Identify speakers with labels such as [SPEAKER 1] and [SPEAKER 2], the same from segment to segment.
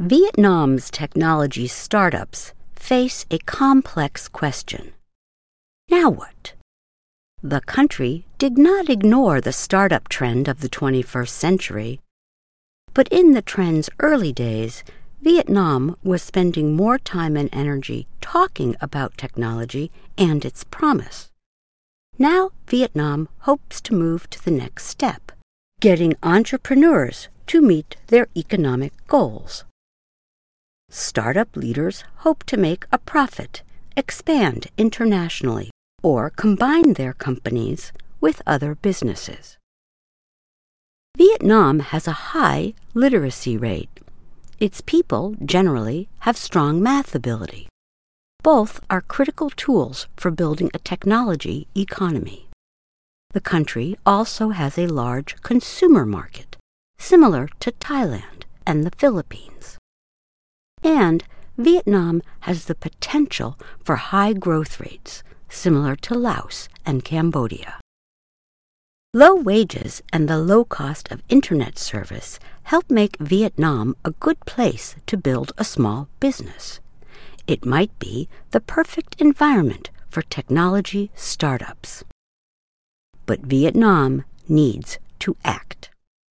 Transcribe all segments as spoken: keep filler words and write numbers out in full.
[SPEAKER 1] Vietnam's technology startups face a complex question. Now what? The country did not ignore the startup trend of the twenty-first century, but in the trend's early days, Vietnam was spending more time and energy talking about technology and its promise. Now Vietnam hopes to move to the next step, getting entrepreneurs to meet their economic goals. Startup leaders hope to make a profit, expand internationally, or combine their companies with other businesses. Vietnam has a high literacy rate. Its people generally have strong math ability. Both are critical tools for building a technology economy. The country also has a large consumer market, similar to Thailand and the Philippines. And Vietnam has the potential for high growth rates, similar to Laos and Cambodia. Low wages and the low cost of internet service help make Vietnam a good place to build a small business. It might be the perfect environment for technology startups. But Vietnam needs to act.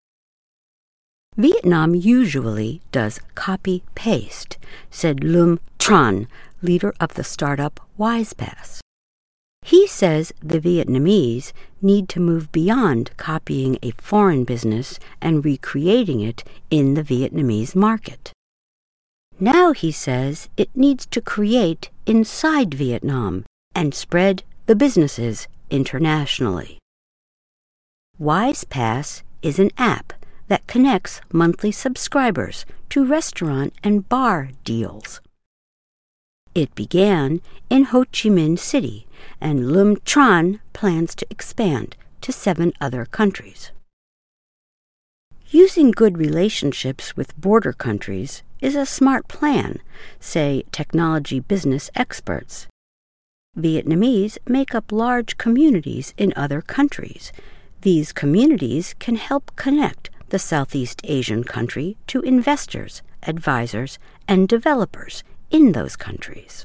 [SPEAKER 1] Vietnam usually does copy-paste, said Lum Tran, leader of the startup WisePass. He says the Vietnamese need to move beyond copying a foreign business and recreating it in the Vietnamese market. Now, he says, it needs to create inside Vietnam and spread the businesses internationally. WisePass is an app that connects monthly subscribers to restaurant and bar deals. It began in Ho Chi Minh City, and Lum Tran plans to expand to seven other countries. Using good relationships with border countries is a smart plan, say technology business experts. Vietnamese make up large communities in other countries. These communities can help connect the Southeast Asian country to investors, advisors, and developers in those countries.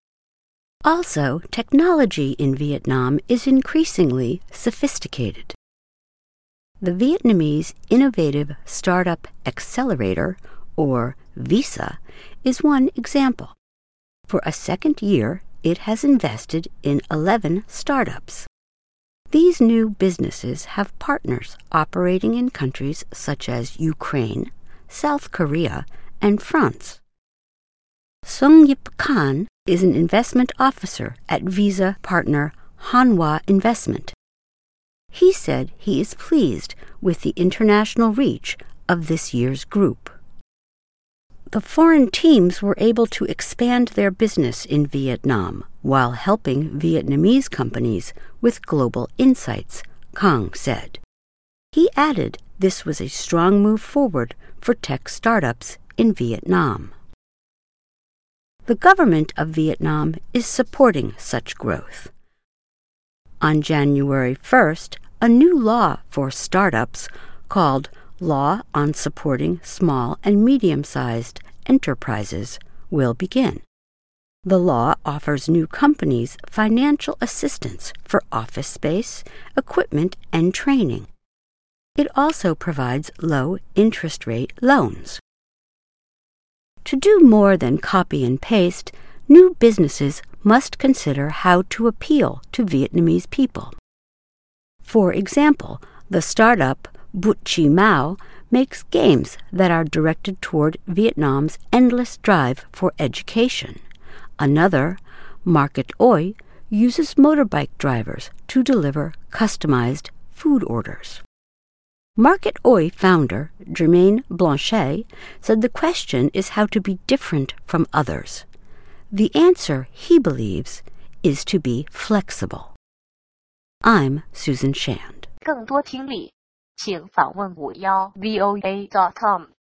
[SPEAKER 1] Also, technology in Vietnam is increasingly sophisticated. The Vietnamese Innovative Startup Accelerator, or VISA, is one example. For a second year, it has invested in eleven startups. These new businesses have partners operating in countries such as Ukraine, South Korea, and France. Sung Yip Khan is an investment officer at Visa partner Hanwha Investment. He said he is pleased with the international reach of this year's group. The foreign teams were able to expand their business in Vietnam while helping Vietnamese companies with global insights, Kang said. He added this was a strong move forward for tech startups in Vietnam. The government of Vietnam is supporting such growth. On January first, a new law for startups called Law on Supporting Small and Medium-Sized Enterprises will begin. The law offers new companies financial assistance for office space, equipment, and training. It also provides low interest rate loans. To do more than copy and paste, new businesses must consider how to appeal to Vietnamese people. For example, the startup Bút Chi Mao makes games that are directed toward Vietnam's endless drive for education. Another, Market Oi, uses motorbike drivers to deliver customized food orders. Market Oi founder Germaine Blanchet said the question is how to be different from others. The answer, he believes, is to be flexible. I'm Susan Shand.
[SPEAKER 2] 更多听力，请访问五幺 V O A dot com。